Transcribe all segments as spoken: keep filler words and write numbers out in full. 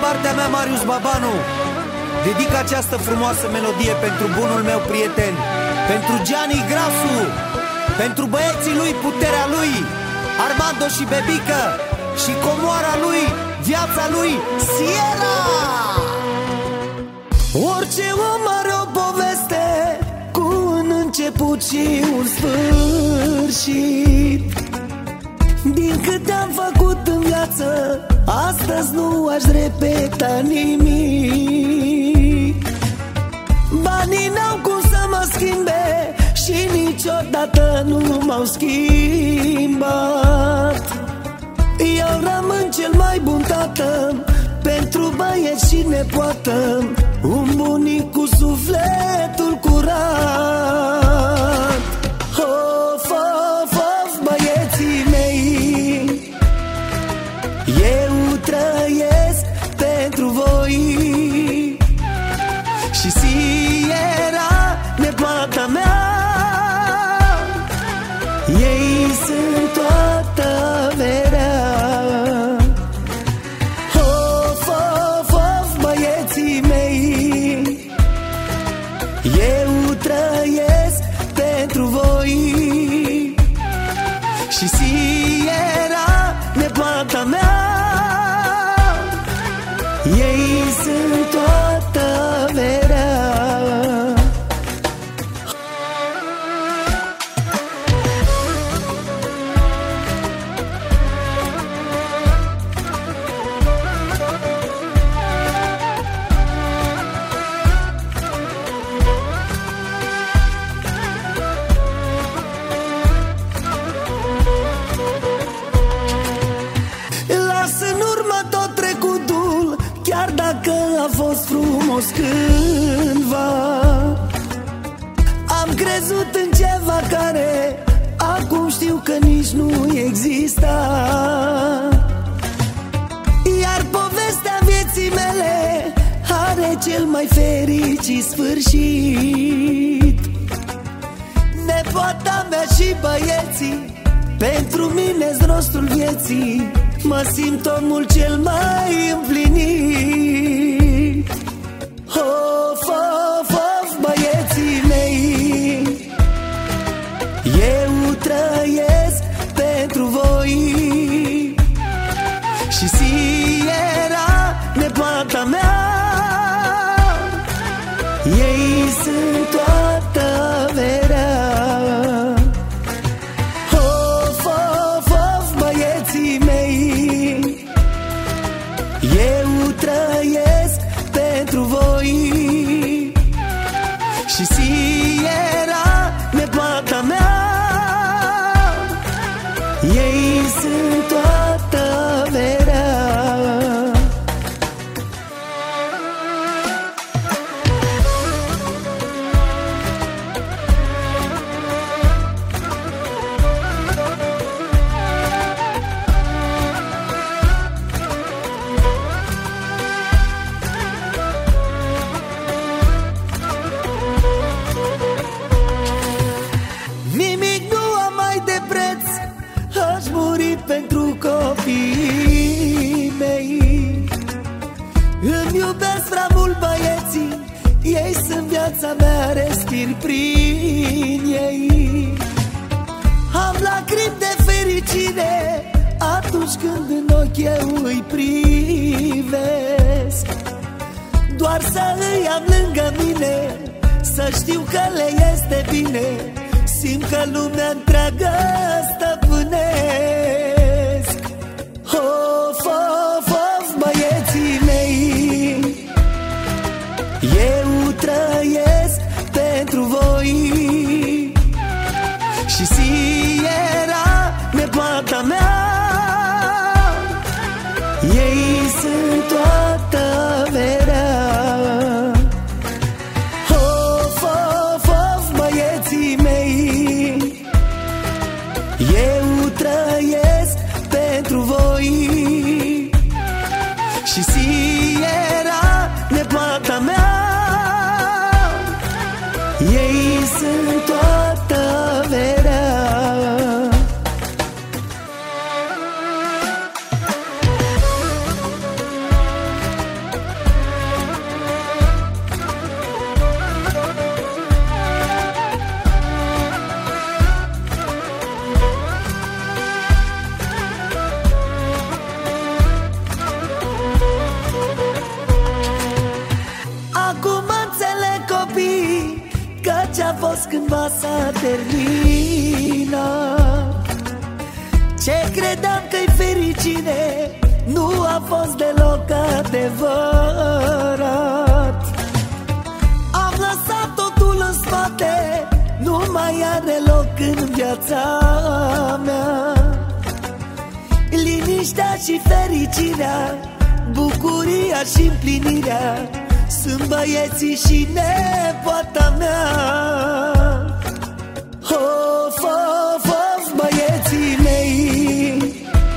partea mea, Marius Babanu, dedic această frumoasă melodie pentru bunul meu prieten, pentru Gianni Grasu, pentru băieții lui, puterea lui, Armando și Bebică, și comoara lui, viața lui, Sierra. Orice om are o poveste cu un început și un sfârșit. Din câte am făcut în viață, astăzi nu aș repeta nimic. Banii n-au cum să mă schimbe și niciodată nu m-au schimbat. Eu rămân cel mai bun tată pentru băieți și nepoată, un bunic cu sufletul curat. Of, of, of, băieții mei, eu trăiesc pentru voi. Și Sierra, nepoata mea, ei sunt toată verea. Of, of, of, băieții mei, eu trăiesc pentru voi. Și Sierra, nepoata mea, ei sunt toată verea. A fost frumos cândva, am crezut în ceva care acum știu că nici nu exista. Iar povestea vieții mele are cel mai fericit sfârșit. Nepoata mea și băieții, pentru mine-s rostul vieții, mă simt omul cel mai împlinit. Of, of, of, băieții mei, eu trăiesc pentru voi. Și Sierra, nepoata mea, ei sunt toată verea. Of, of, of, băieții mei, eu trăiesc pentru voi. Și Sierra, nepoata mea, ei sunt toată verea. Pentru copiii mei îmi iubesc prea mult băieții, ei sunt viața mea, respir prin ei. Am lacrimi de fericire atunci când în ochi eu îi privesc. Doar să îi am lângă mine, să știu că le este bine, simt că lumea întreagă stăpânesc. Of, of, of, băieții mei, eu trăiesc pentru voi. Și Sierra, nepoata mea, ei sunt toată verea. Of, of, of, băieții mei, eu trăiesc pentru voi. Și Sierra, nepoata mea, ei sunt toată verea. fost cândva s-a terminat. Ce credeam că-i fericire nu a fost deloc adevărat. Am lăsat totul în spate, nu mai are loc în viața mea. Liniștea și fericirea, bucuria și împlinirea sunt băieții și nepoata mea. Of, of, of, băieții mei,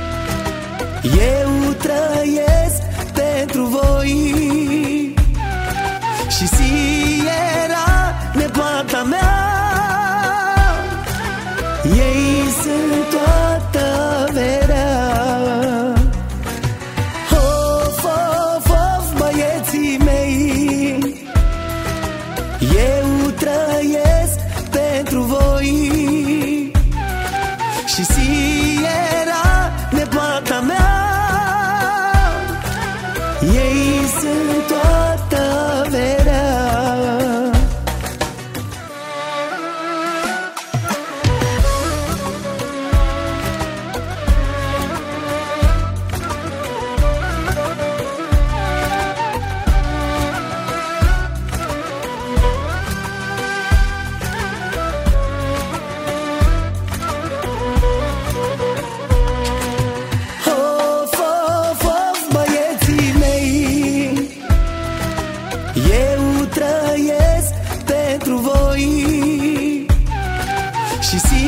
eu trăiesc pentru voi. Și Sierra, nepoata mea, ei sunt toată verea. Of, of, of, băieții mei, eu trăiesc pentru voi. Și Sierra, nepoata mea, ei sunt toată verea. Eu trăiesc pentru voi. Și